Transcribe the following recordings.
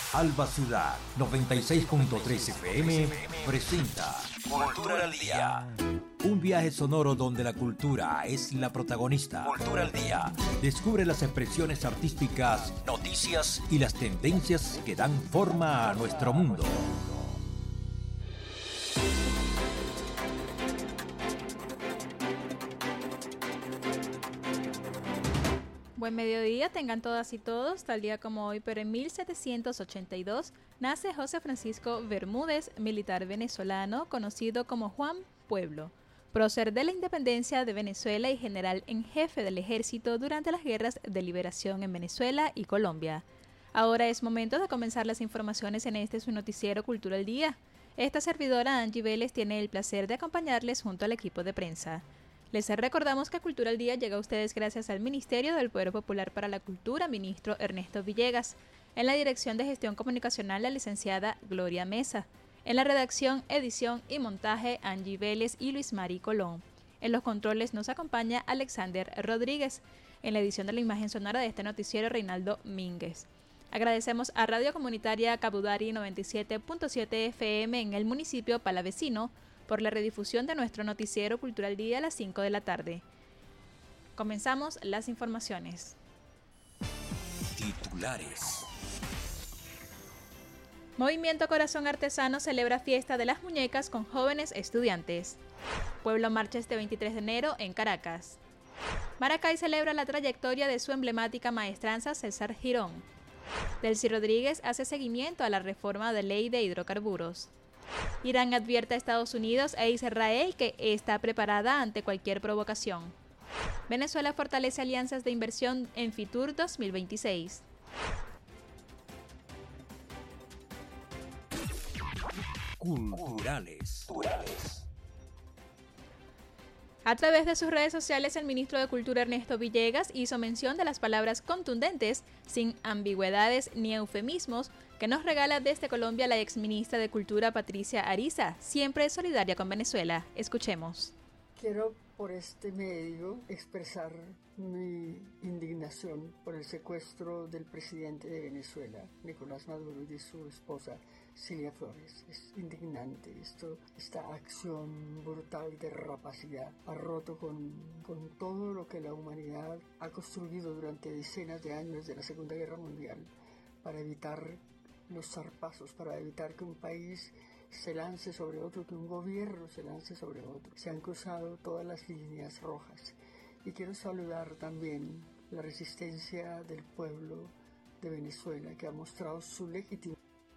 Alba Ciudad 96.3 FM presenta Cultura al Día. un viaje sonoro donde la cultura es la protagonista. Cultura al Día. Descubre las expresiones artísticas, Noticias. y las tendencias que dan forma a nuestro mundo. Buen mediodía, tengan todas y todos, tal día como hoy, pero en 1782 nace José Francisco Bermúdez, militar venezolano, conocido como Juan Pueblo, prócer de la independencia de Venezuela y general en jefe del ejército durante las guerras de liberación en Venezuela y Colombia. Ahora es momento de comenzar las informaciones en este su noticiero Cultura al Día. Esta servidora Angie Vélez tiene el placer de acompañarles junto al equipo de prensa. Les recordamos que Cultura al Día llega a ustedes gracias al Ministerio del Poder Popular para la Cultura, ministro Ernesto Villegas. En la Dirección de Gestión Comunicacional, la licenciada Gloria Mesa. En la redacción, edición y montaje, Angie Vélez y Luis Mari Colón. En los controles nos acompaña Alexander Rodríguez. En la edición de la imagen sonora de este noticiero, Reinaldo Mínguez. Agradecemos a Radio Comunitaria Cabudari 97.7 FM en el municipio palavecino por la redifusión de nuestro noticiero Cultural Día a las 5 de la tarde. Comenzamos las informaciones. Titulares. Movimiento Corazón Artesano celebra fiesta de las muñecas con jóvenes estudiantes. Pueblo marcha este 23 de enero en Caracas. Maracay celebra la trayectoria de su emblemática maestranza César Girón. Delcy Rodríguez hace seguimiento a la reforma de ley de hidrocarburos. Irán advierte a Estados Unidos e Israel que está preparada ante cualquier provocación. Venezuela fortalece alianzas de inversión en Fitur 2026. Culturales. A través de sus redes sociales, el ministro de Cultura Ernesto Villegas hizo mención de las palabras contundentes, sin ambigüedades ni eufemismos, que nos regala desde Colombia la exministra de Cultura Patricia Ariza, siempre solidaria con Venezuela. Escuchemos. Quiero por este medio expresar mi indignación por el secuestro del presidente de Venezuela, Nicolás Maduro, y de su esposa, Cilia Flores. Es indignante esta acción brutal de rapacidad. Ha roto con todo lo que la humanidad ha construido durante decenas de años de la Segunda Guerra Mundial para evitar los zarpazos, para evitar que un país se lance sobre otro, que un gobierno se lance sobre otro. Se han cruzado todas las líneas rojas. Y quiero saludar también la resistencia del pueblo de Venezuela, que ha mostrado su legitimidad.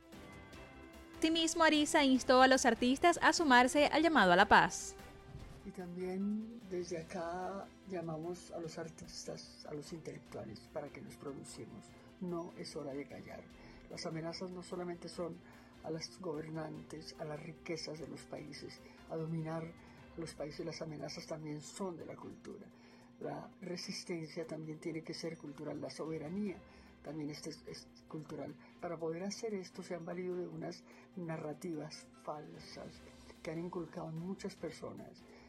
Asimismo, Ariza instó a los artistas a sumarse al llamado a la paz. Y también desde acá llamamos a los artistas, a los intelectuales, para que nos pronunciemos. No es hora de callar. Las amenazas no solamente son a los gobernantes, a las riquezas de los países, a dominar a los países. Las amenazas también son de la cultura. La resistencia también tiene que ser cultural, la soberanía también es cultural. Para poder hacer esto se han valido de unas narrativas falsas que han inculcado en muchas personas,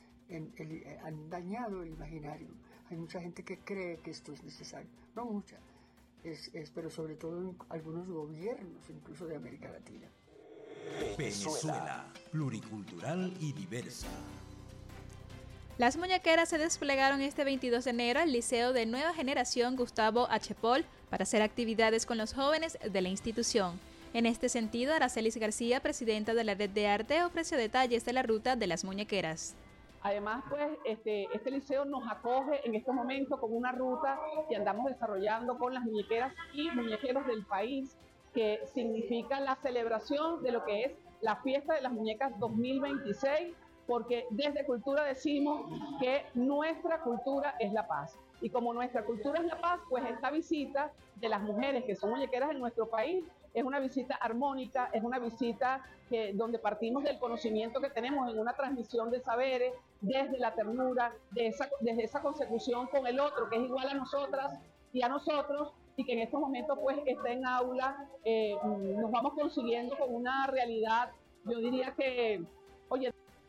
han dañado el imaginario. Hay mucha gente que cree que esto es necesario, no mucha, pero sobre todo en algunos gobiernos, incluso de América Latina. Venezuela, pluricultural y diversa. Las muñequeras se desplegaron este 22 de enero al Liceo de Nueva Generación Gustavo H. Pol para hacer actividades con los jóvenes de la institución. En este sentido, Aracelis García, presidenta de la Red de Arte, ofreció detalles de la ruta de las muñequeras. Además, pues, este liceo nos acoge en estos momentos con una ruta que andamos desarrollando con las muñequeras y muñequeros del país, que significa la celebración de lo que es la fiesta de las muñecas 2026, porque desde Cultura decimos que nuestra cultura es la paz. Y como nuestra cultura es la paz, pues esta visita de las mujeres que son muñequeras en nuestro país es una visita armónica, es una visita donde partimos del conocimiento que tenemos en una transmisión de saberes, desde la ternura, desde esa consecución con el otro, que es igual a nosotras y a nosotros, y que en estos momentos pues está en aula, nos vamos consiguiendo con una realidad, yo diría que, oye.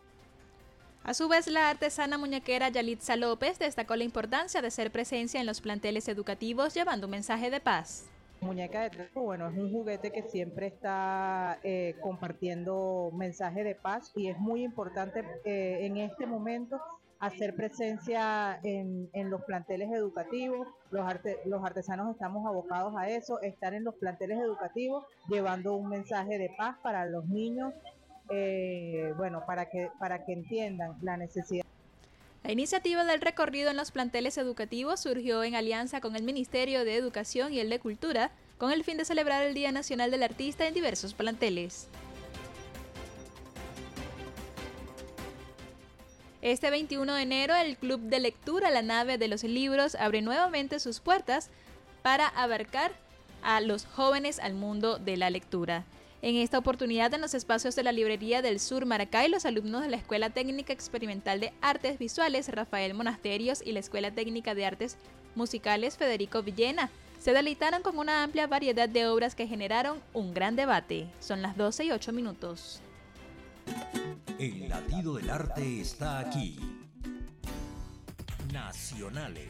A su vez, la artesana muñequera Yalitza López destacó la importancia de ser presencia en los planteles educativos llevando un mensaje de paz. muñeca de trapo, bueno, es un juguete que siempre está compartiendo mensajes de paz y es muy importante en este momento hacer presencia en los planteles educativos. Los artesanos estamos abocados a eso, estar en los planteles educativos llevando un mensaje de paz para los niños, para que entiendan la necesidad. La iniciativa del recorrido en los planteles educativos surgió en alianza con el Ministerio de Educación y el de Cultura, con el fin de celebrar el Día Nacional del Artista en diversos planteles. Este 21 de enero, el Club de Lectura La Nave de los Libros abre nuevamente sus puertas para abarcar a los jóvenes al mundo de la lectura. En esta oportunidad, en los espacios de la Librería del Sur Maracay, los alumnos de la Escuela Técnica Experimental de Artes Visuales Rafael Monasterios y la Escuela Técnica de Artes Musicales Federico Villena se deleitaron con una amplia variedad de obras que generaron un gran debate. Son las 12:08. El latido del arte está aquí. Nacionales.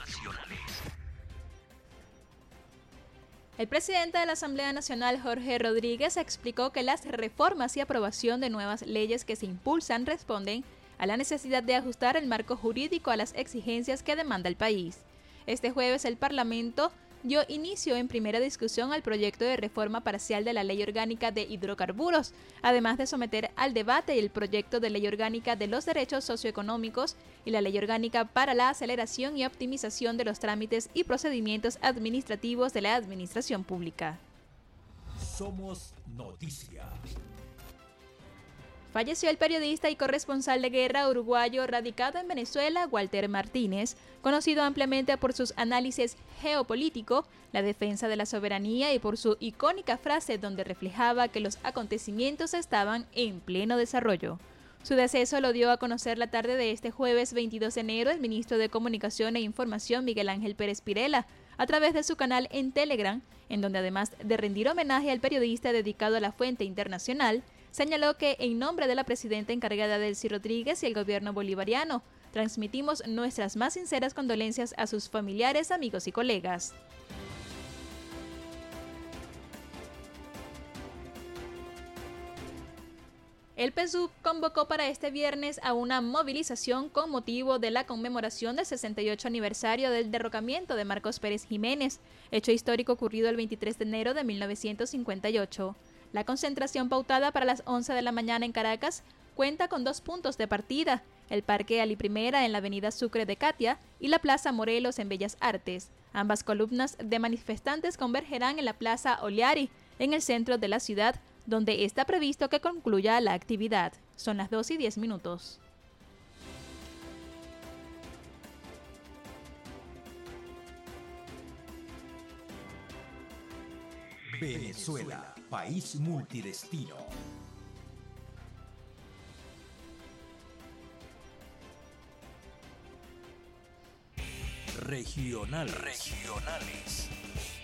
El presidente de la Asamblea Nacional, Jorge Rodríguez, explicó que las reformas y aprobación de nuevas leyes que se impulsan responden a la necesidad de ajustar el marco jurídico a las exigencias que demanda el país. Este jueves el Parlamento dio inicio en primera discusión al proyecto de reforma parcial de la Ley Orgánica de Hidrocarburos, además de someter al debate el proyecto de Ley Orgánica de los Derechos Socioeconómicos y la Ley Orgánica para la aceleración y optimización de los trámites y procedimientos administrativos de la Administración Pública. Somos noticia. Falleció el periodista y corresponsal de guerra uruguayo radicado en Venezuela, Walter Martínez, conocido ampliamente por sus análisis geopolítico, la defensa de la soberanía y por su icónica frase donde reflejaba que los acontecimientos estaban en pleno desarrollo. Su deceso lo dio a conocer la tarde de este jueves 22 de enero el ministro de Comunicación e Información Miguel Ángel Pérez Pirela, a través de su canal en Telegram, en donde además de rendir homenaje al periodista dedicado a la fuente internacional, señaló que en nombre de la presidenta encargada Delcy Rodríguez y el gobierno bolivariano, transmitimos nuestras más sinceras condolencias a sus familiares, amigos y colegas. El PSUV convocó para este viernes a una movilización con motivo de la conmemoración del 68 aniversario del derrocamiento de Marcos Pérez Jiménez, hecho histórico ocurrido el 23 de enero de 1958. La concentración pautada para las 11 de la mañana en Caracas cuenta con 2 puntos de partida, el Parque Ali Primera en la avenida Sucre de Catia y la Plaza Morelos en Bellas Artes. Ambas columnas de manifestantes convergerán en la Plaza Oliari, en el centro de la ciudad, donde está previsto que concluya la actividad. Son las 12:10. Venezuela, país multidestino. Regionales.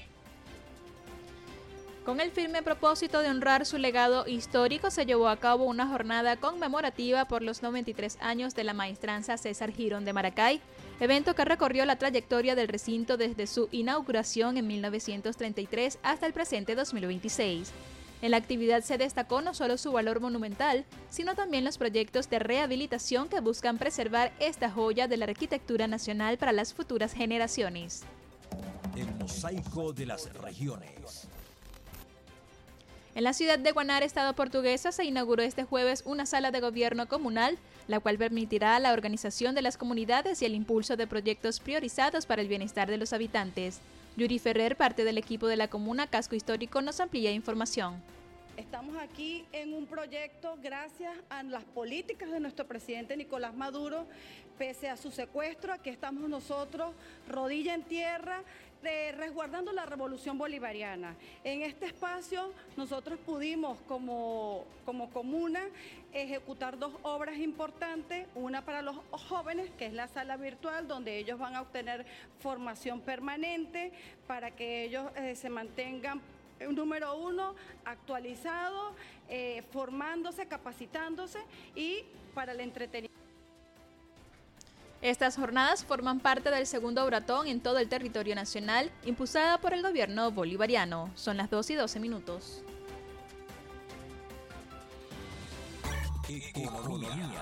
Con el firme propósito de honrar su legado histórico, se llevó a cabo una jornada conmemorativa por los 93 años de la maestranza César Girón de Maracay, evento que recorrió la trayectoria del recinto desde su inauguración en 1933 hasta el presente 2026. En la actividad se destacó no solo su valor monumental, sino también los proyectos de rehabilitación que buscan preservar esta joya de la arquitectura nacional para las futuras generaciones. El mosaico de las regiones. En la ciudad de Guanar, Estado Portuguesa, se inauguró este jueves una sala de gobierno comunal, la cual permitirá la organización de las comunidades y el impulso de proyectos priorizados para el bienestar de los habitantes. Yuri Ferrer, parte del equipo de la comuna Casco Histórico, nos amplía información. Estamos aquí en un proyecto gracias a las políticas de nuestro presidente Nicolás Maduro. Pese a su secuestro, aquí estamos nosotros, rodilla en tierra, resguardando la revolución bolivariana. En este espacio nosotros pudimos como comuna ejecutar 2 obras importantes, una para los jóvenes, que es la sala virtual, donde ellos van a obtener formación permanente para que ellos se mantengan, número 1, actualizados, formándose, capacitándose, y para el entretenimiento. Estas jornadas forman parte del segundo Obratón en todo el territorio nacional, impulsada por el gobierno bolivariano. Son las 2:12. Economía.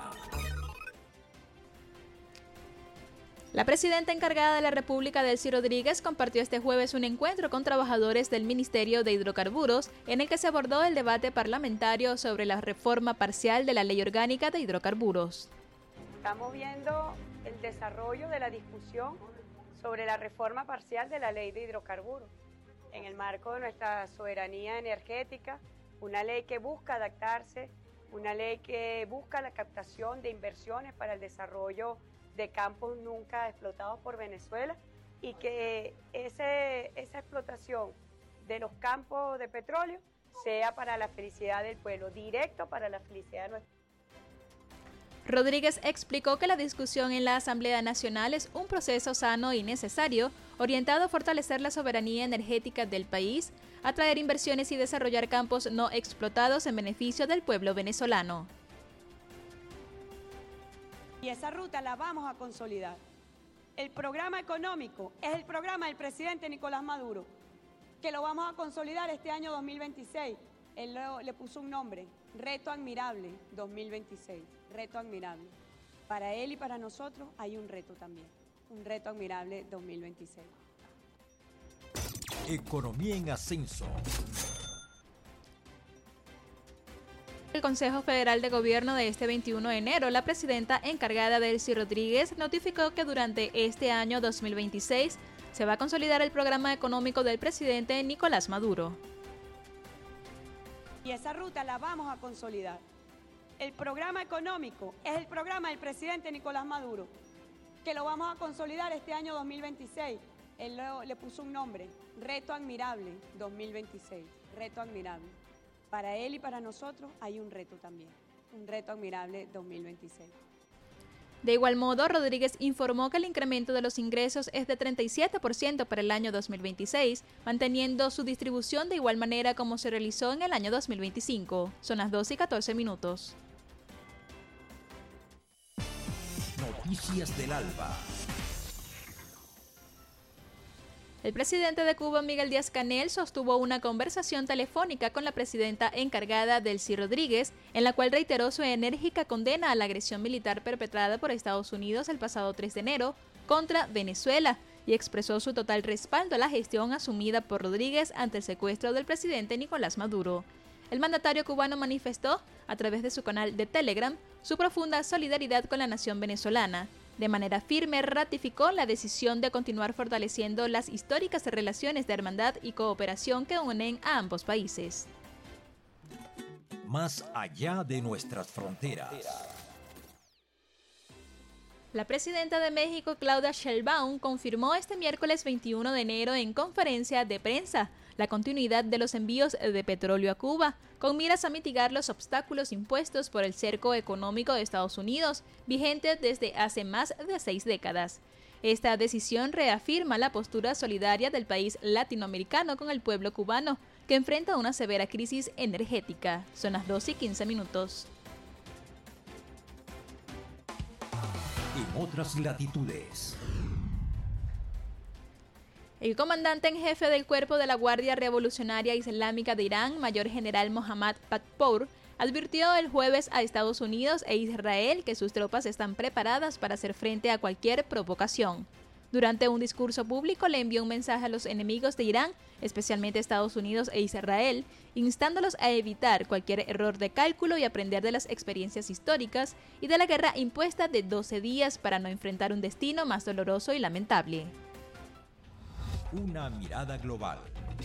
La presidenta encargada de la República, Delcy Rodríguez, compartió este jueves un encuentro con trabajadores del Ministerio de Hidrocarburos, en el que se abordó el debate parlamentario sobre la reforma parcial de la Ley Orgánica de Hidrocarburos. Estamos viendo el desarrollo de la discusión sobre la reforma parcial de la Ley de Hidrocarburos, en el marco de nuestra soberanía energética, una ley que busca adaptarse, una ley que busca la captación de inversiones para el desarrollo de campos nunca explotados por Venezuela y que esa explotación de los campos de petróleo sea para la felicidad del pueblo, directo para la felicidad de nuestro. Rodríguez explicó que la discusión en la Asamblea Nacional es un proceso sano y necesario, orientado a fortalecer la soberanía energética del país, atraer inversiones y desarrollar campos no explotados en beneficio del pueblo venezolano. Y esa ruta la vamos a consolidar. El programa económico es el programa del presidente Nicolás Maduro, que lo vamos a consolidar este año 2026. Él le puso un nombre, Reto Admirable 2026, Reto Admirable. Para él y para nosotros hay un reto también, un Reto Admirable 2026. Economía en ascenso. El Consejo Federal de Gobierno de este 21 de enero, la presidenta encargada, Delcy Rodríguez, notificó que durante este año 2026 se va a consolidar el programa económico del presidente Nicolás Maduro. Y esa ruta la vamos a consolidar. El programa económico es el programa del presidente Nicolás Maduro, que lo vamos a consolidar este año 2026. Él le puso un nombre, Reto Admirable 2026, Reto Admirable. Para él y para nosotros hay un reto también, un Reto Admirable 2026. De igual modo, Rodríguez informó que el incremento de los ingresos es de 37% para el año 2026, manteniendo su distribución de igual manera como se realizó en el año 2025. Son las 2:14. Noticias del Alba. El presidente de Cuba, Miguel Díaz-Canel, sostuvo una conversación telefónica con la presidenta encargada, Delcy Rodríguez, en la cual reiteró su enérgica condena a la agresión militar perpetrada por Estados Unidos el pasado 3 de enero contra Venezuela y expresó su total respaldo a la gestión asumida por Rodríguez ante el secuestro del presidente Nicolás Maduro. El mandatario cubano manifestó, a través de su canal de Telegram, su profunda solidaridad con la nación venezolana. De manera firme ratificó la decisión de continuar fortaleciendo las históricas relaciones de hermandad y cooperación que unen a ambos países. Más allá de nuestras fronteras. La presidenta de México, Claudia Sheinbaum, confirmó este miércoles 21 de enero en conferencia de prensa la continuidad de los envíos de petróleo a Cuba, con miras a mitigar los obstáculos impuestos por el cerco económico de Estados Unidos, vigente desde hace más de 6 décadas. Esta decisión reafirma la postura solidaria del país latinoamericano con el pueblo cubano, que enfrenta una severa crisis energética. Son las 2:15. En otras latitudes. El comandante en jefe del Cuerpo de la Guardia Revolucionaria Islámica de Irán, Mayor General Mohammad Pakpour, advirtió el jueves a Estados Unidos e Israel que sus tropas están preparadas para hacer frente a cualquier provocación. Durante un discurso público le envió un mensaje a los enemigos de Irán, especialmente Estados Unidos e Israel, instándolos a evitar cualquier error de cálculo y aprender de las experiencias históricas y de la guerra impuesta de 12 días para no enfrentar un destino más doloroso y lamentable. Una mirada global.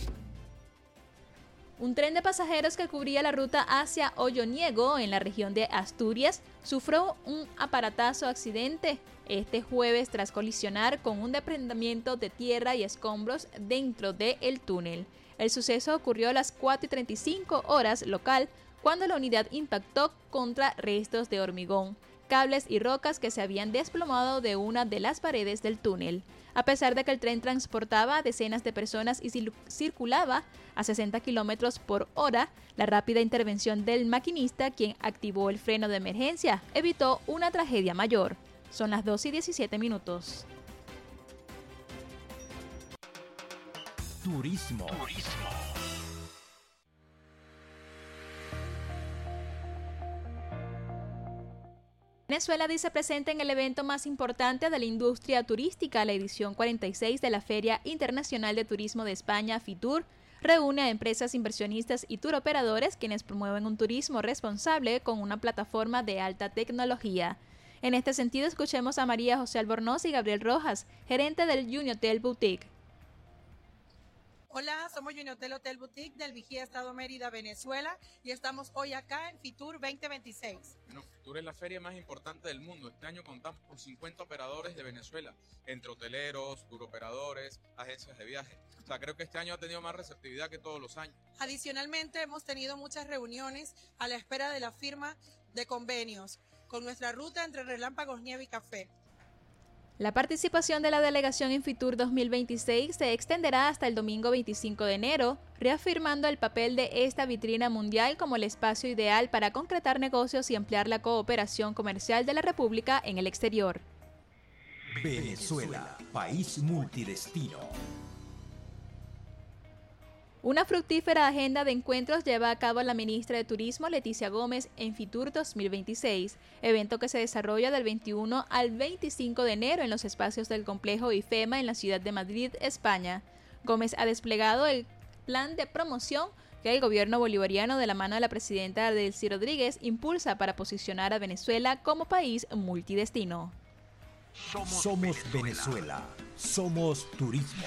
Un tren de pasajeros que cubría la ruta hacia Olloniego, en la región de Asturias, sufrió un aparatoso accidente este jueves tras colisionar con un desprendimiento de tierra y escombros dentro del túnel. El suceso ocurrió a las 4:35 horas local, cuando la unidad impactó contra restos de hormigón, cables y rocas que se habían desplomado de una de las paredes del túnel. A pesar de que el tren transportaba a decenas de personas y circulaba a 60 kilómetros por hora, la rápida intervención del maquinista, quien activó el freno de emergencia, evitó una tragedia mayor. Son las 2:17. Turismo. Venezuela dice presente en el evento más importante de la industria turística, la edición 46 de la Feria Internacional de Turismo de España, FITUR, reúne a empresas inversionistas y turoperadores quienes promueven un turismo responsable con una plataforma de alta tecnología. En este sentido, escuchemos a María José Albornoz y Gabriel Rojas, gerente del Junihotel Boutique. Hola, somos Junihotel Hotel Boutique del Vigía Estado Mérida, Venezuela, y estamos hoy acá en FITUR 2026. Bueno, FITUR es la feria más importante del mundo. Este año contamos con 50 operadores de Venezuela, entre hoteleros, turoperadores, agencias de viaje. O sea, creo que este año ha tenido más receptividad que todos los años. Adicionalmente, hemos tenido muchas reuniones a la espera de la firma de convenios con nuestra ruta entre Relámpagos, Nieve y Café. La participación de la delegación en FITUR 2026 se extenderá hasta el domingo 25 de enero, reafirmando el papel de esta vitrina mundial como el espacio ideal para concretar negocios y ampliar la cooperación comercial de la República en el exterior. Venezuela, país multidestino. Una fructífera agenda de encuentros lleva a cabo la ministra de Turismo Leticia Gómez en FITUR 2026, evento que se desarrolla del 21 al 25 de enero en los espacios del complejo IFEMA en la ciudad de Madrid, España. Gómez ha desplegado el plan de promoción que el gobierno bolivariano de la mano de la presidenta Delcy Rodríguez impulsa para posicionar a Venezuela como país multidestino. Somos Venezuela. Somos turismo.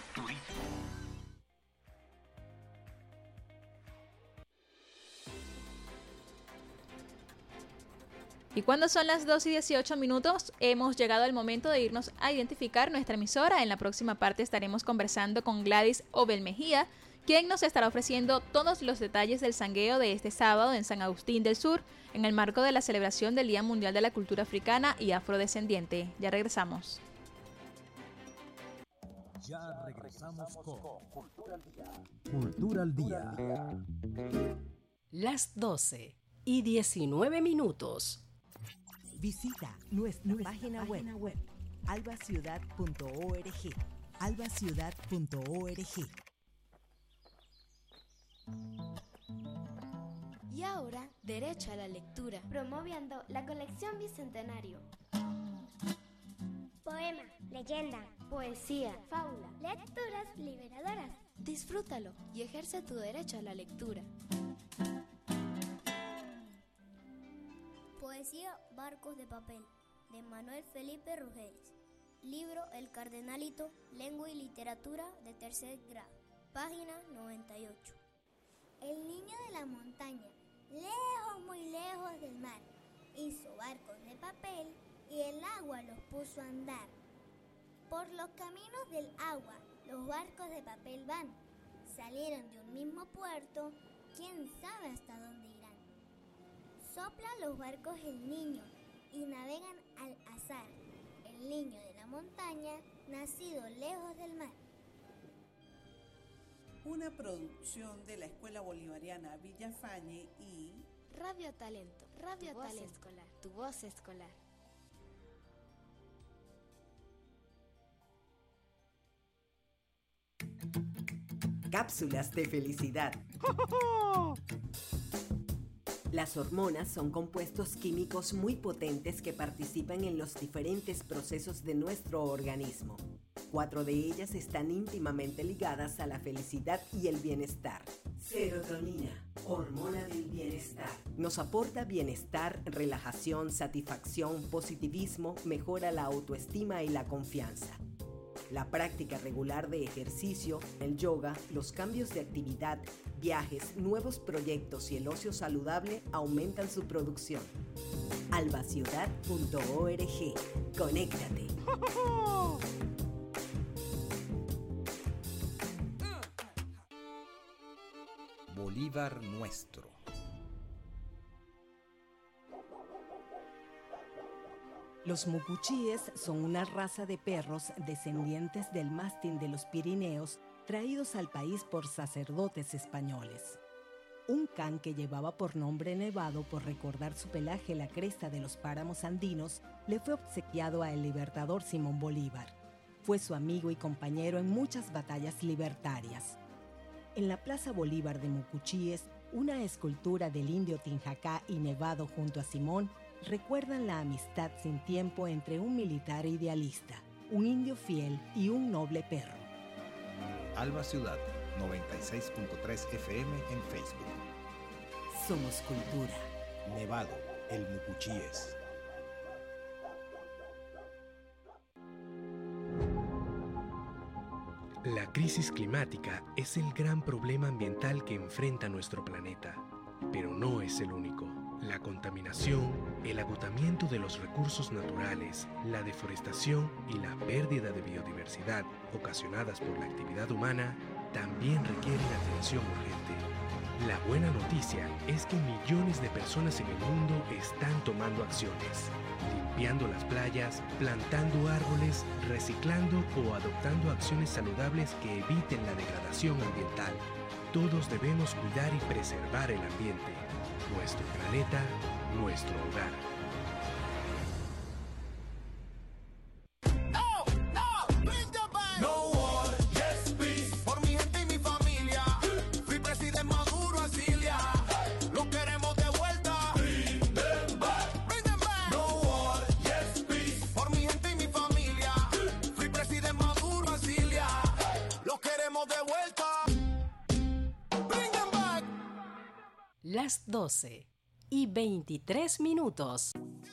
Y cuando son las 2:18, hemos llegado al momento de irnos a identificar nuestra emisora. En la próxima parte estaremos conversando con Gladys Obel Mejía, quien nos estará ofreciendo todos los detalles del sangueo de este sábado en San Agustín del Sur, en el marco de la celebración del Día Mundial de la Cultura Africana y Afrodescendiente. Ya regresamos. Ya regresamos con Cultura al Día. Las 12:19. Visita nuestra página web albaciudad.org. albaciudad.org. Y ahora, derecho a la lectura, promoviendo la colección Bicentenario. Poema, leyenda, Poesía, fábula, lecturas liberadoras. Disfrútalo y ejerce tu derecho a la lectura. Poesía Barcos de Papel, de Manuel Felipe Rugeles. Libro El Cardenalito, Lengua y Literatura de tercer grado. Página 98. El niño de la montaña, lejos, muy lejos del mar, hizo barcos de papel y el agua los puso a andar. Por los caminos del agua, los barcos de papel van. Salieron de un mismo puerto, quién sabe hasta dónde irán. Sopla los barcos el niño y navegan al azar. El niño de la montaña, nacido lejos del mar. Una producción de la Escuela Bolivariana Villafañe y Radio Talento, Radio Talento Escolar, tu voz escolar. Cápsulas de felicidad. Las hormonas son compuestos químicos muy potentes que participan en los diferentes procesos de nuestro organismo. 4 de ellas están íntimamente ligadas a la felicidad y el bienestar. Serotonina, hormona del bienestar. Nos aporta bienestar, relajación, satisfacción, positivismo, mejora la autoestima y la confianza. La práctica regular de ejercicio, el yoga, los cambios de actividad, viajes, nuevos proyectos y el ocio saludable aumentan su producción. albaciudad.org. Conéctate. Bolívar nuestro. Los mucuchíes son una raza de perros descendientes del mastín de los Pirineos traídos al país por sacerdotes españoles. Un can que llevaba por nombre Nevado por recordar su pelaje la cresta de los páramos andinos, le fue obsequiado al libertador Simón Bolívar. Fue su amigo y compañero en muchas batallas libertarias. En la Plaza Bolívar de Mucuchíes, una escultura del indio Tinjacá y Nevado junto a Simón recuerdan la amistad sin tiempo entre un militar idealista, un indio fiel y un noble perro. Alba Ciudad, 96.3 FM en Facebook. Somos cultura. Nevado, el Mucuchíes. La crisis climática es el gran problema ambiental que enfrenta nuestro planeta, pero no es el único. La contaminación, el agotamiento de los recursos naturales, la deforestación y la pérdida de biodiversidad ocasionadas por la actividad humana también requieren atención urgente. La buena noticia es que millones de personas en el mundo están tomando acciones, limpiando las playas, plantando árboles, reciclando o adoptando acciones saludables que eviten la degradación ambiental. Todos debemos cuidar y preservar el ambiente, nuestro planeta, nuestro hogar. Las 12:23.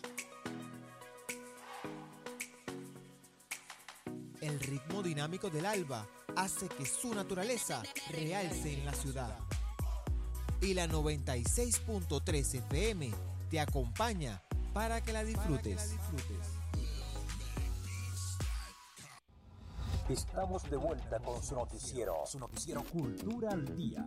El ritmo dinámico del alba hace que su naturaleza realce en la ciudad. Y la 96.3 FM te acompaña para que la disfrutes. Estamos de vuelta con su noticiero Cultura al Día.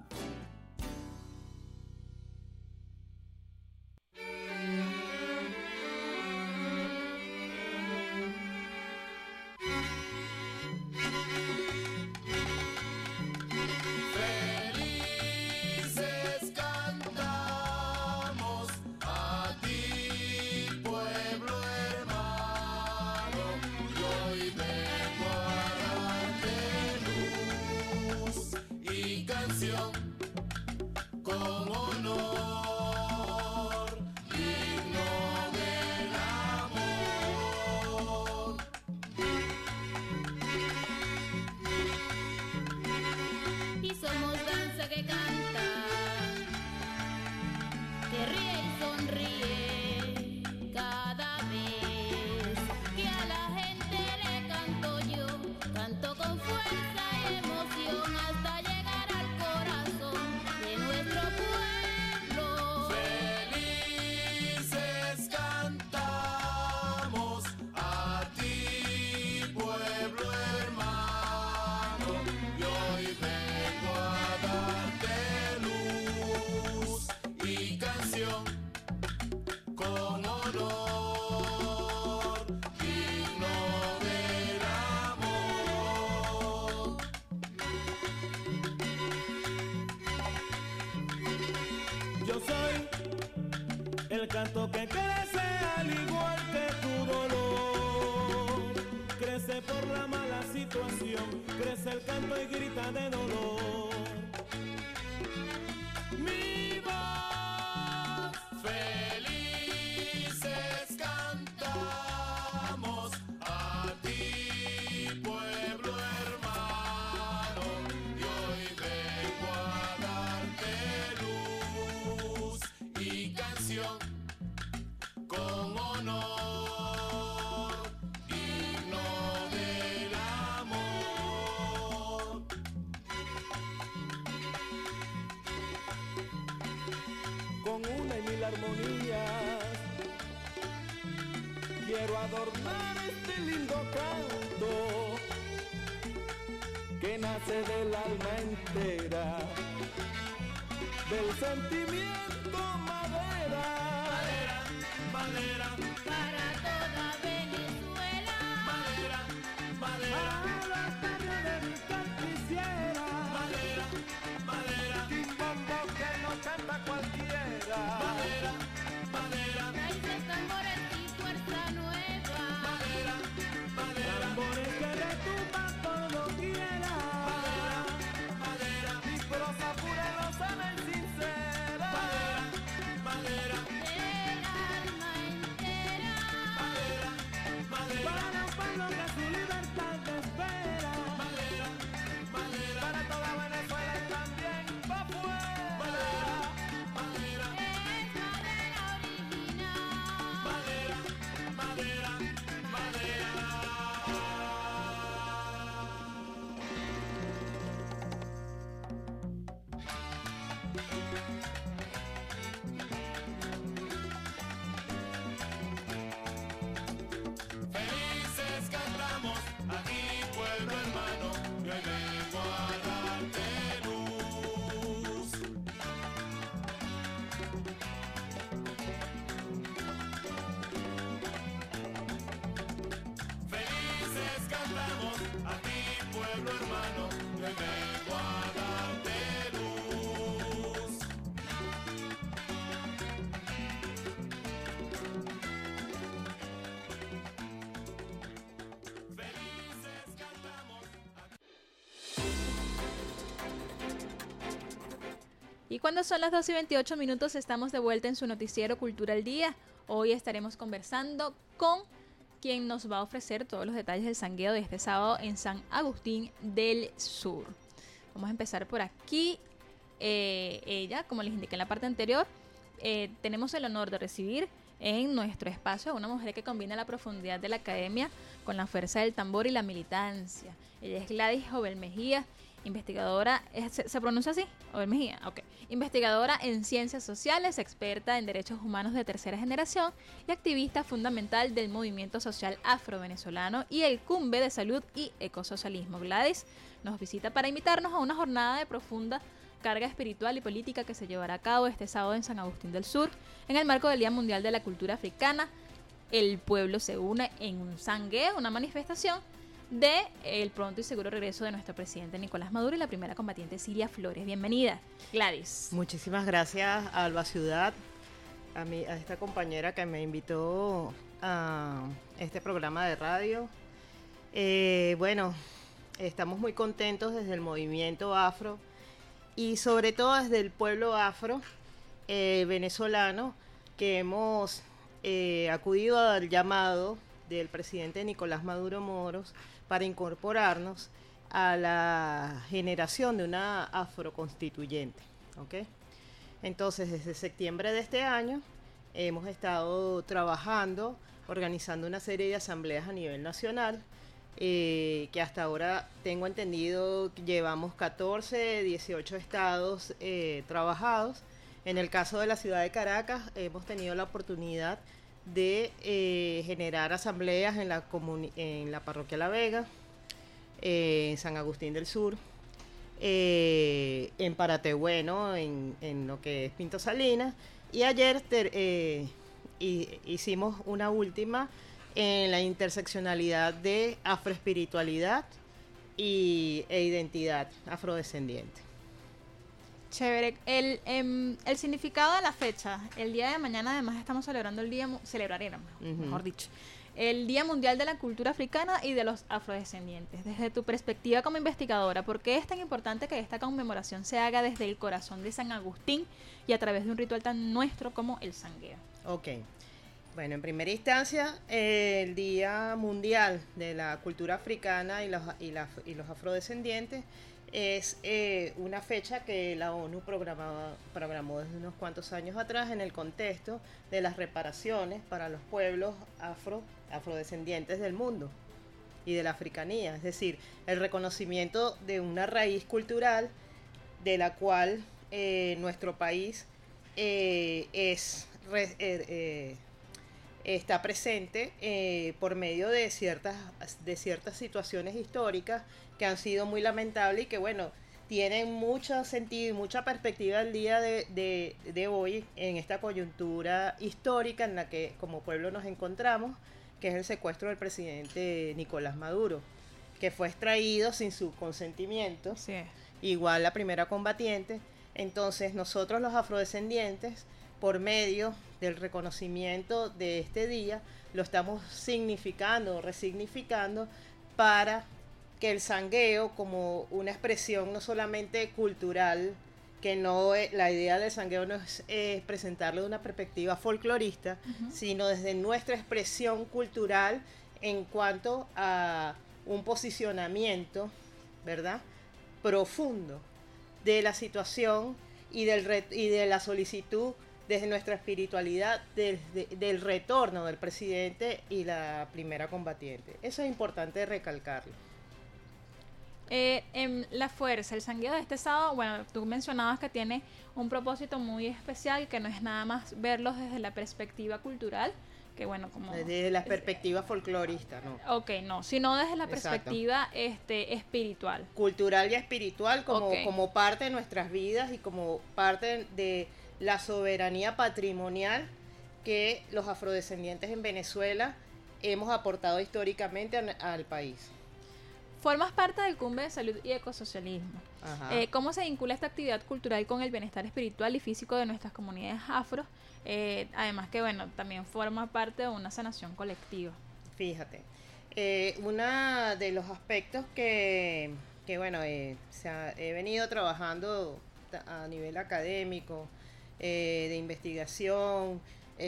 El canto que crece al igual que tu dolor, crece por la mala situación, crece el canto y grita de dolor. Mi voz, felices cantamos a ti, pueblo hermano, y hoy vengo a darte luz y canción. Con honor, himno del amor. Con una y mil armonías, quiero adornar este lindo canto que nace del alma entera, del sentimiento madera. Madera, para toda Venezuela. Madera, madera, a las tardes de mi carnicera. Madera, madera, quimbombo que no canta. Madera, madera. Raíces, tambores y fuerza nueva. Madera, madera. Tambores que retumban por doquiera. Madera, madera. Mi prosa pura lo saben sincera. Madera, madera. Del alma entera. Madera, madera. Para un pueblo que su libertad te espera. Madera, madera. Para toda Venezuela y también pa' fuera. Madera, madera. Es madera original. Madera, madera, madera. Felices cantamos aquí, pueblo hermano, que vengo a darte luz. Felices cantamos aquí, pueblo hermano, que vengo a darte luz. Felices cantamos. Y cuando son las 2:28 estamos de vuelta en su noticiero Cultura al Día. Hoy estaremos conversando con quien nos va a ofrecer todos los detalles del sangueo de este sábado en San Agustín del Sur. Vamos a empezar por aquí. Ella, como les indiqué en la parte anterior, tenemos el honor de recibir en nuestro espacio a una mujer que combina la profundidad de la academia con la fuerza del tambor y la militancia. Ella es Gladys Jovel Mejía, investigadora, ¿se pronuncia así? Jovel Mejía, ok. Investigadora en ciencias sociales, experta en derechos humanos de tercera generación y activista fundamental del movimiento social afro-venezolano y el CUMBE de salud y ecosocialismo. Gladys nos visita para invitarnos a una jornada de profunda carga espiritual y política que se llevará a cabo este sábado en San Agustín del Sur, en el marco del Día Mundial de la Cultura Africana. El pueblo se une en un sangueo, una manifestación de el pronto y seguro regreso de nuestro presidente Nicolás Maduro y la primera combatiente Cilia Flores. Bienvenida, Gladys. Muchísimas gracias a Alba Ciudad, a esta compañera que me invitó a este programa de radio. Bueno, estamos muy contentos desde el movimiento afro y sobre todo desde el pueblo afro venezolano, que hemos acudido al llamado del presidente Nicolás Maduro Moros para incorporarnos a la generación de una afroconstituyente, ¿ok? Entonces, desde septiembre de este año hemos estado trabajando, organizando una serie de asambleas a nivel nacional, que hasta ahora tengo entendido que llevamos 14, 18 estados trabajados. En el caso de la ciudad de Caracas hemos tenido la oportunidad de generar asambleas en la parroquia La Vega, en San Agustín del Sur, en Paratehueno, en lo que es Pinto Salinas, y ayer hicimos una última en la interseccionalidad de afroespiritualidad e identidad afrodescendiente. Chévere. El significado de la fecha, el día de mañana además estamos celebrando mejor dicho, el Día Mundial de la Cultura Africana y de los Afrodescendientes. Desde tu perspectiva como investigadora, ¿por qué es tan importante que esta conmemoración se haga desde el corazón de San Agustín y a través de un ritual tan nuestro como el sangueo? Ok. Bueno, en primera instancia, el Día Mundial de la Cultura Africana y los Afrodescendientes es una fecha que la ONU programó desde unos cuantos años atrás en el contexto de las reparaciones para los pueblos afrodescendientes del mundo y de la africanía, es decir, el reconocimiento de una raíz cultural de la cual nuestro país está presente por medio de ciertas situaciones históricas que han sido muy lamentables y que, bueno, tienen mucho sentido y mucha perspectiva el día de hoy en esta coyuntura histórica en la que como pueblo nos encontramos, que es el secuestro del presidente Nicolás Maduro, que fue extraído sin su consentimiento, sí. Igual la primera combatiente. Entonces nosotros los afrodescendientes por medio del reconocimiento de este día, lo estamos significando, resignificando, para que el sangueo, como una expresión no solamente cultural, que no la idea del sangueo no es presentarlo de una perspectiva folclorista, sino desde nuestra expresión cultural en cuanto a un posicionamiento, ¿verdad?, profundo de la situación y de la solicitud desde nuestra espiritualidad del retorno del presidente y la primera combatiente. Eso es importante recalcarlo. En la fuerza, el sangueo de este sábado, bueno, tú mencionabas que tiene un propósito muy especial, que no es nada más verlos desde la perspectiva cultural, que bueno, como... Desde la perspectiva folclorista, ¿no? Ok, no, sino desde la Exacto. perspectiva espiritual. Cultural y espiritual como, Ok. como parte de nuestras vidas y como parte de la soberanía patrimonial que los afrodescendientes en Venezuela hemos aportado históricamente al país. Formas parte del Cumbe de Salud y Ecosocialismo. Ajá. ¿Cómo se vincula esta actividad cultural con el bienestar espiritual y físico de nuestras comunidades afro? Además que, bueno, también forma parte de una sanación colectiva. Fíjate, uno de los aspectos que bueno, he venido trabajando a nivel académico, de investigación,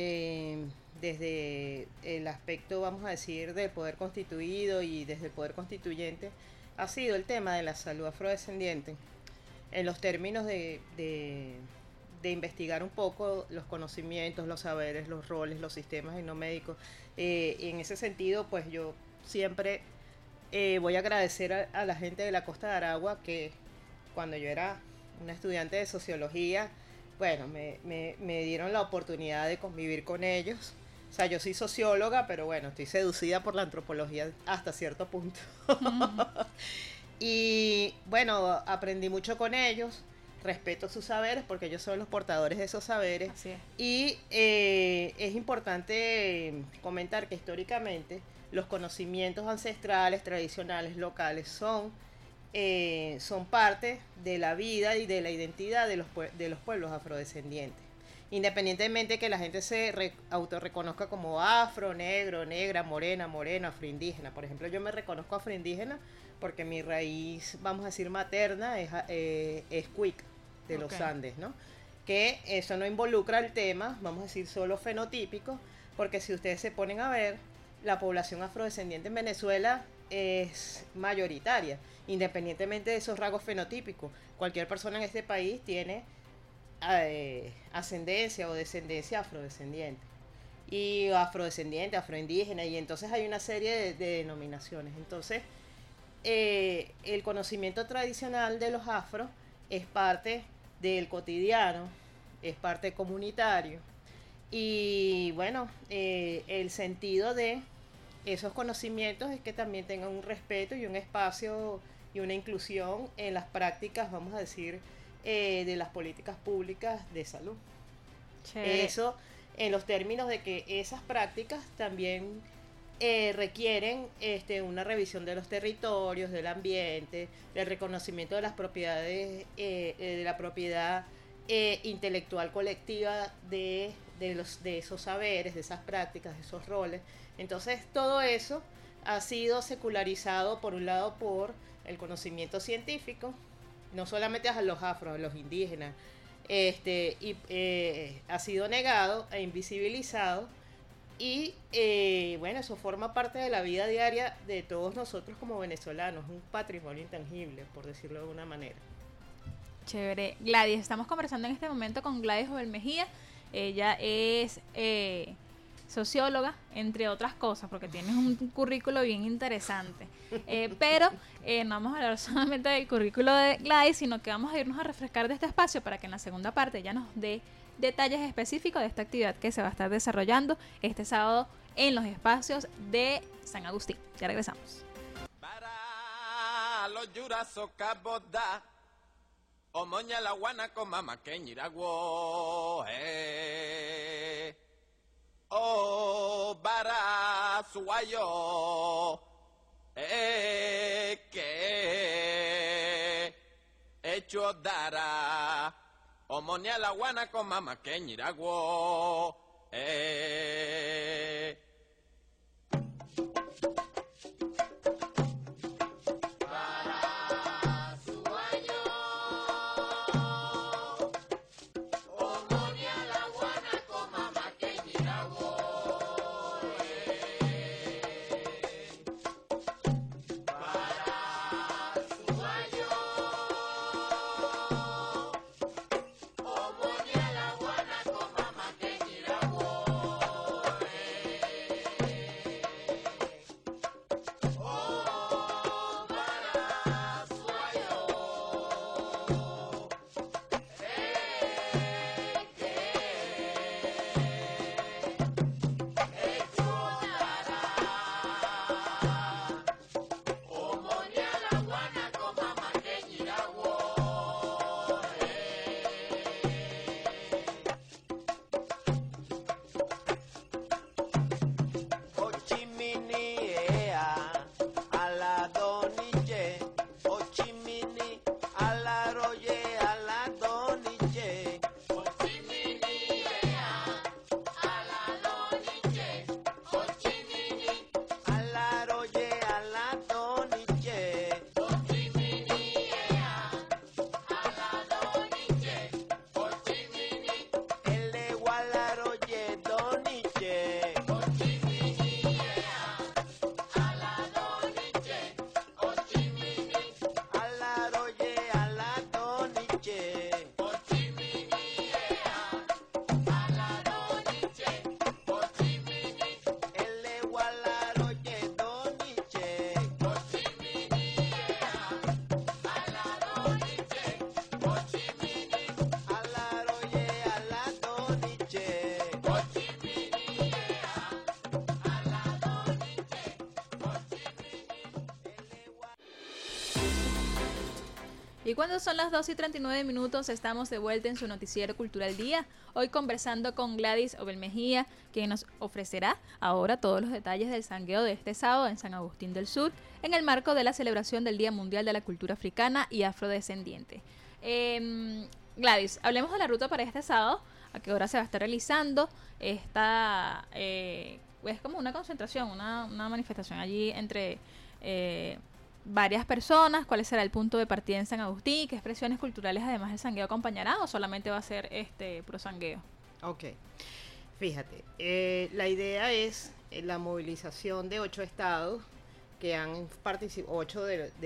desde el aspecto, vamos a decir, del poder constituido y desde el poder constituyente, ha sido el tema de la salud afrodescendiente, en los términos de investigar un poco los conocimientos, los saberes, los roles, los sistemas etnomédicos. Y en ese sentido, pues yo siempre voy a agradecer a la gente de la Costa de Aragua, que cuando yo era una estudiante de sociología, bueno, me dieron la oportunidad de convivir con ellos. O sea, yo soy socióloga, pero bueno, estoy seducida por la antropología hasta cierto punto. Y bueno, aprendí mucho con ellos, respeto sus saberes porque ellos son los portadores de esos saberes. Así es. Y es importante comentar que históricamente los conocimientos ancestrales, tradicionales, locales son parte de la vida y de la identidad de los pueblos afrodescendientes. Independientemente que la gente se autorreconozca como afro, negro, negra, morena, moreno, afroindígena. Por ejemplo, yo me reconozco afroindígena porque mi raíz, vamos a decir, materna es cuica, de los Andes, ¿no? Que eso no involucra el tema, vamos a decir, solo fenotípico, porque si ustedes se ponen a ver, la población afrodescendiente en Venezuela es mayoritaria, independientemente de esos rasgos fenotípicos. Cualquier persona en este país tiene ascendencia o descendencia afrodescendiente, y afrodescendiente, afroindígena, y entonces hay una serie de denominaciones. Entonces, el conocimiento tradicional de los afros es parte del cotidiano, es parte comunitario, y bueno, el sentido de esos conocimientos es que también tengan un respeto y un espacio y una inclusión en las prácticas, vamos a decir, de las políticas públicas de salud. Chévere. Eso en los términos de que esas prácticas también requieren una revisión de los territorios, del ambiente, del reconocimiento de las propiedades, de la propiedad intelectual colectiva de esos saberes, de esas prácticas, de esos roles. Entonces todo eso ha sido secularizado por un lado por el conocimiento científico, no solamente a los afros, a los indígenas, ha sido negado e invisibilizado, y bueno, eso forma parte de la vida diaria de todos nosotros como venezolanos, un patrimonio intangible, por decirlo de alguna manera. Chévere. Gladys, estamos conversando en este momento con Gladys Jovel Mejía. Ella es socióloga, entre otras cosas, porque tiene un currículo bien interesante. Pero no vamos a hablar solamente del currículo de Gladys, sino que vamos a irnos a refrescar de este espacio para que en la segunda parte ella nos dé detalles específicos de esta actividad que se va a estar desarrollando este sábado en los espacios de San Agustín. Ya regresamos. Los yurazos caboda, omoña la guana con mama que ñiragüo, oh, bara suayo, que hecho dará, Omonia la guana con mamá que ñiragüo. Y cuando son las 2:39, estamos de vuelta en su noticiero Cultural Día. Hoy conversando con Gladys Obel Mejía, quien nos ofrecerá ahora todos los detalles del sangueo de este sábado en San Agustín del Sur, en el marco de la celebración del Día Mundial de la Cultura Africana y Afrodescendiente. Gladys, hablemos de la ruta para este sábado. ¿A qué hora se va a estar realizando? Esta es como una concentración, una manifestación allí entre varias personas. ¿Cuál será el punto de partida en San Agustín? ¿Qué expresiones culturales además del sangueo acompañará o solamente va a ser puro sangueo? Ok, fíjate, la idea es la movilización de 8 estados que han participado, 8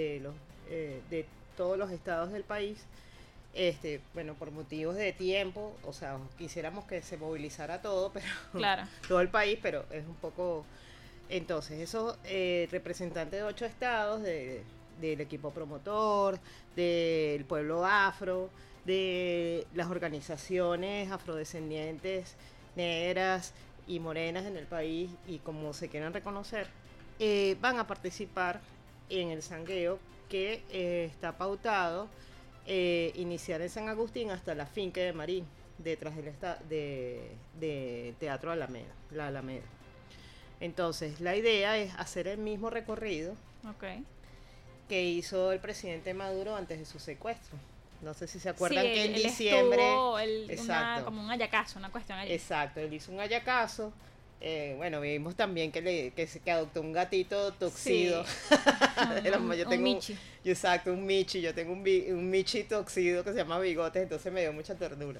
de todos los estados del país. Bueno, por motivos de tiempo, o sea, quisiéramos que se movilizara todo, pero claro, todo el país, pero es un poco. Entonces, esos representantes de 8 estados, del equipo promotor, del pueblo afro, de las organizaciones afrodescendientes, negras y morenas en el país, y como se quieran reconocer, van a participar en el sangueo que está pautado iniciar en San Agustín hasta la finca de Marín, detrás de Teatro Alameda, la Alameda. Entonces, la idea es hacer el mismo recorrido que hizo el presidente Maduro antes de su secuestro. No sé si se acuerdan que en diciembre... como un ayacazo, una cuestión allí. Exacto, él hizo un ayacazo. Bueno, vimos también que adoptó un gatito toxido. Sí. Un Michi. Exacto, un Michi. Yo tengo un Michi toxido que se llama Bigotes, entonces me dio mucha ternura.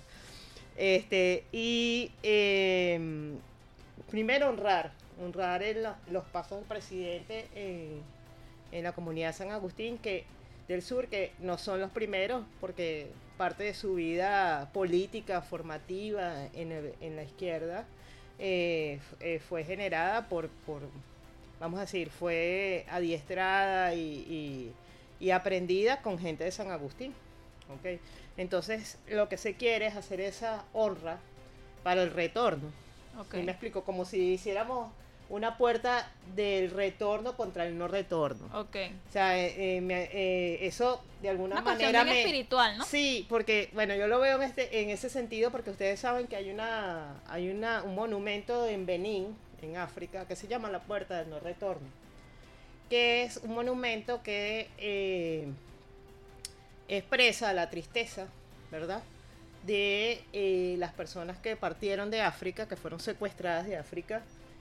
Primero honrar los pasos del presidente en la comunidad de San Agustín del Sur, que no son los primeros, porque parte de su vida política, formativa en la izquierda, fue generada por, vamos a decir, fue adiestrada y aprendida con gente de San Agustín. ¿Okay? Entonces, lo que se quiere es hacer esa honra para el retorno. Okay. Y me explico, como si hiciéramos una puerta del retorno contra el no retorno. Okay. O sea, eso de alguna manera cuestión bien espiritual, ¿no? Sí, porque bueno, yo lo veo en ese sentido, porque ustedes saben que hay un monumento en Benín, en África, que se llama la Puerta del No Retorno, que es un monumento que expresa la tristeza, ¿verdad?, de las personas que partieron de África, que fueron secuestradas de África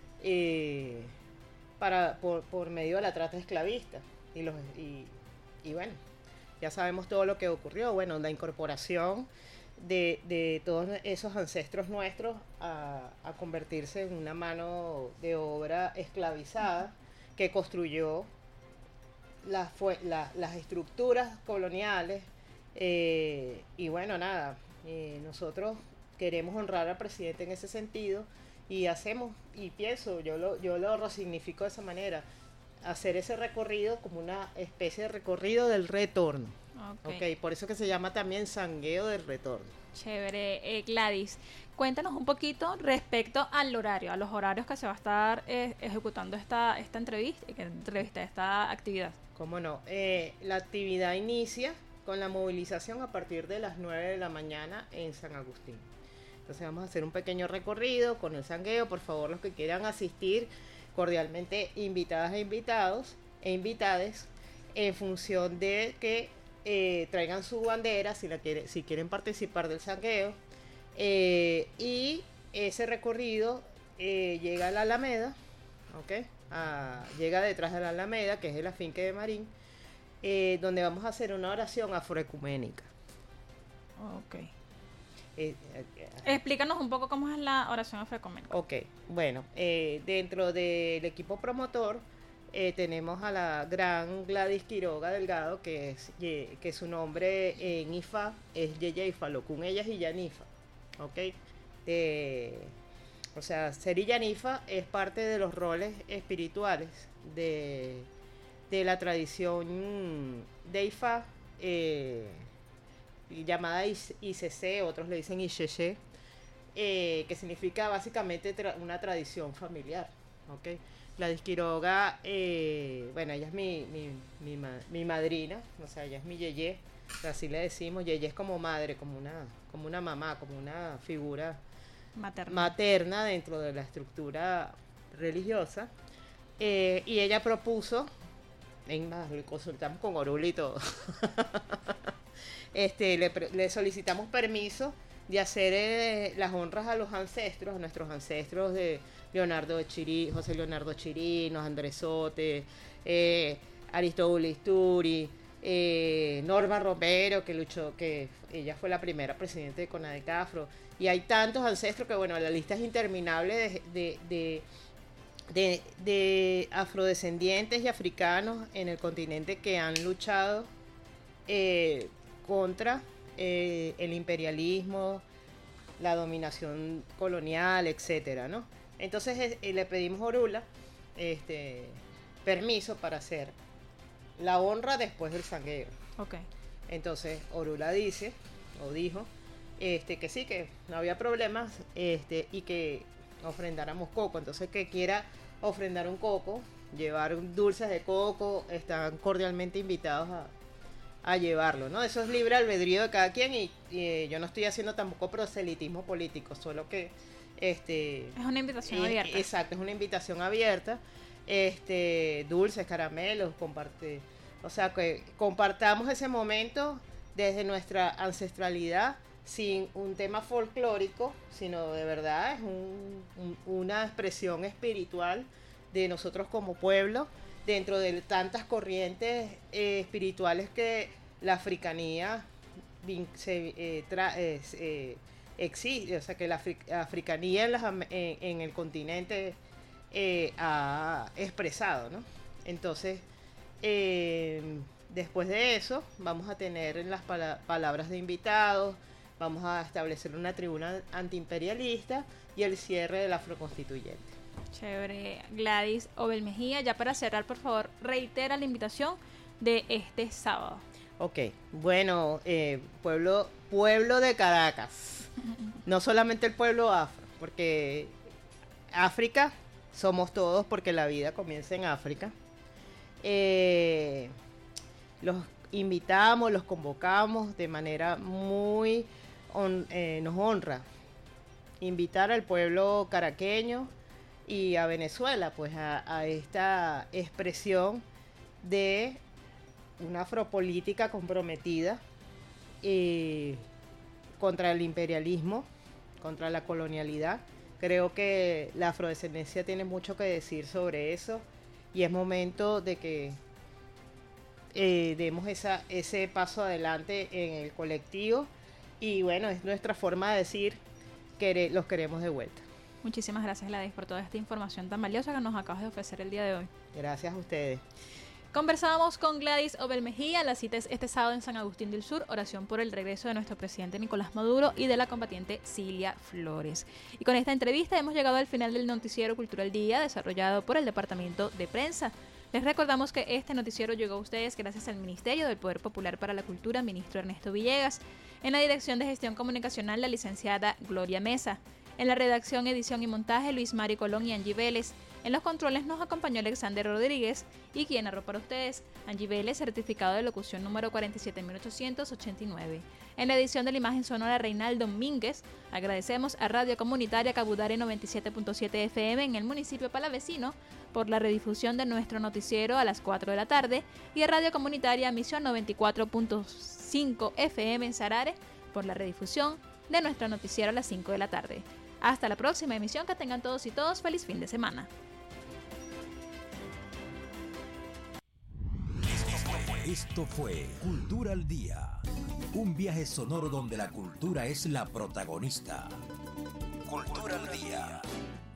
por medio de la trata esclavista. Y bueno, ya sabemos todo lo que ocurrió. Bueno, la incorporación de todos esos ancestros nuestros a convertirse en una mano de obra esclavizada que construyó las estructuras coloniales. Y bueno, nada, nosotros queremos honrar al presidente en ese sentido y hacemos, y pienso, yo lo resignifico de esa manera, hacer ese recorrido como una especie de recorrido del retorno. Okay, por eso que se llama también Sangueo del Retorno. Chévere. Gladys, cuéntanos un poquito respecto al horario, a los horarios que se va a estar ejecutando esta entrevista, esta actividad. ¿Cómo no? La actividad inicia con la movilización a partir de las 9 de la mañana en San Agustín. Entonces vamos a hacer un pequeño recorrido con el sangueo. Por favor, los que quieran asistir, cordialmente invitadas e invitados e invitades, en función de que traigan su bandera si quieren participar del sangueo. Y ese recorrido llega a la Alameda, ¿ok? Llega detrás de la Alameda, que es el afinque de Marín, donde vamos a hacer una oración afroecuménica. Ok. Explícanos un poco cómo es la oración afroecuménica. Ok, bueno, dentro del equipo promotor tenemos a la gran Gladys Quiroga Delgado, que su nombre en Ifa es Yeye Ifalocún, ella es Illanifa, ¿ok? O sea, ser Illanifa es parte de los roles espirituales de la tradición de Ifa, llamada ICC, otros le dicen Ixexé, que significa básicamente una tradición familiar, ¿ok? Gladys Quiroga, bueno, ella es mi madrina, o sea, ella es mi yeye, así le decimos. Yeye es como madre, como una mamá, como una figura materna dentro de la estructura religiosa. Y ella propuso, lo consultamos con Orul y todo, le solicitamos permiso de hacer las honras a los ancestros, a nuestros ancestros de José Leonardo Chirinos, Andresote, Aristóbulo Isturi, Norma Romero, que ella fue la primera presidenta de CONADECAFRO, y hay tantos ancestros que, bueno, la lista es interminable de afrodescendientes y africanos en el continente que han luchado contra el imperialismo, la dominación colonial, etcétera, ¿no? Entonces le pedimos a Orula permiso para hacer la honra después del sangueo. Okay. Entonces Orula dijo que sí, que no había problemas, y que ofrendáramos coco. Entonces, que quiera ofrendar un coco, llevar dulces de coco, están cordialmente invitados a llevarlo, ¿no? Eso es libre albedrío de cada quien, y yo no estoy haciendo tampoco proselitismo político, solo que es una invitación abierta. Exacto, es una invitación abierta. Dulces, caramelos, o sea, que compartamos ese momento desde nuestra ancestralidad, sin un tema folclórico, sino de verdad es una expresión espiritual de nosotros como pueblo, dentro de tantas corrientes espirituales que la africanía existe, o sea, que la africanía en el continente ha expresado, ¿no? Entonces, después de eso, vamos a tener en las palabras de invitados, vamos a establecer una tribuna antiimperialista y el cierre del afroconstituyente. Chévere. Gladys Obel Mejía, ya para cerrar, por favor, reitera la invitación de este sábado. Ok, bueno, pueblo de Caracas, no solamente el pueblo afro, porque África somos todos, porque la vida comienza en África. Los invitamos, los convocamos de manera muy, nos honra invitar al pueblo caraqueño y a Venezuela, pues a esta expresión de una afropolítica comprometida contra el imperialismo, contra la colonialidad. Creo que la afrodescendencia tiene mucho que decir sobre eso y es momento de que demos ese paso adelante en el colectivo y bueno, es nuestra forma de decir que los queremos de vuelta. Muchísimas gracias, Gladys, por toda esta información tan valiosa que nos acabas de ofrecer el día de hoy. Gracias a ustedes. Conversábamos con Gladys Obel Mejía. La cita es este sábado en San Agustín del Sur, oración por el regreso de nuestro presidente Nicolás Maduro y de la combatiente Cilia Flores. Y con esta entrevista hemos llegado al final del noticiero Cultural Día, desarrollado por el Departamento de Prensa. Les recordamos que este noticiero llegó a ustedes gracias al Ministerio del Poder Popular para la Cultura, ministro Ernesto Villegas. En la Dirección de Gestión Comunicacional, la licenciada Gloria Mesa. En la redacción, edición y montaje, Luis Mario Colón y Angie Vélez. En los controles nos acompañó Alexander Rodríguez y quien narró para ustedes, Angie Vélez, certificado de locución número 47889. En la edición de la imagen sonora, Reinaldo Domínguez. Agradecemos a Radio Comunitaria Cabudare 97.7 FM en el municipio palavecino por la redifusión de nuestro noticiero a las 4 de la tarde y a Radio Comunitaria Misión 94.5 FM en Sarare por la redifusión de nuestro noticiero a las 5 de la tarde. Hasta la próxima emisión, que tengan todos y todos feliz fin de semana. Esto fue Cultura al Día, un viaje sonoro donde la cultura es la protagonista. Cultura al Día.